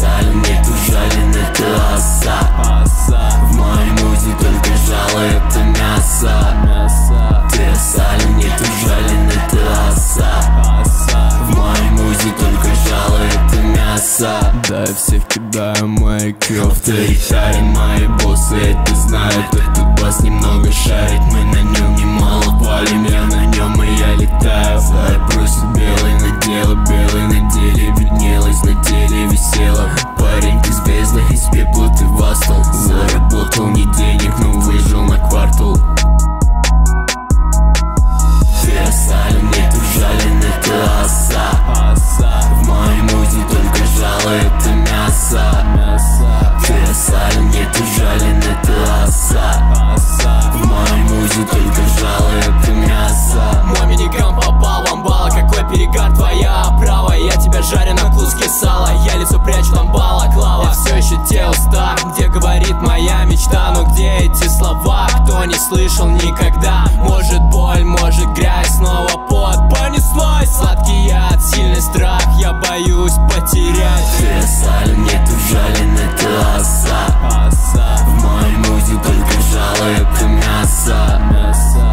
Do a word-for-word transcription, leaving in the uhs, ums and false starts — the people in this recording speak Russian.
саль, нету жален, это оса. В моей музе только жало, это мясо. Ты саль, нету жален, это оса. В моей музе только жало, это мясо. Да, я всех кидаю мои кью. Авторитарен, мои боссы это знают. Этот бас немного шарит, мы на нем немало палим. Я на нем и я летаю. Зай просит белый на дело, белый на деле виднелось, на теле висело. Парень, ты звезда, из пепла ты восстал. Заработал не денег, но выжил на квартал. Ты саль, нету жален, это оса. В моей музе только жало, это мясо. Ты саль, нету жален, это оса. В моей музе только жало, это мясо. Мой миниган попал в амбал, какой перегар, твоя оправа. Я тебя жарю на куске сала, я лицо прячу, там балаклава. Я все еще те уста, где говорит моя мечта. Но где эти слова, кто не слышал никогда? Может боль, может грязь, снова пот. Понеслось, сладкий яд, сильный страх, я боюсь потерять. Ты саль, нету жален, это оса. В моей музе только жало, это мясо.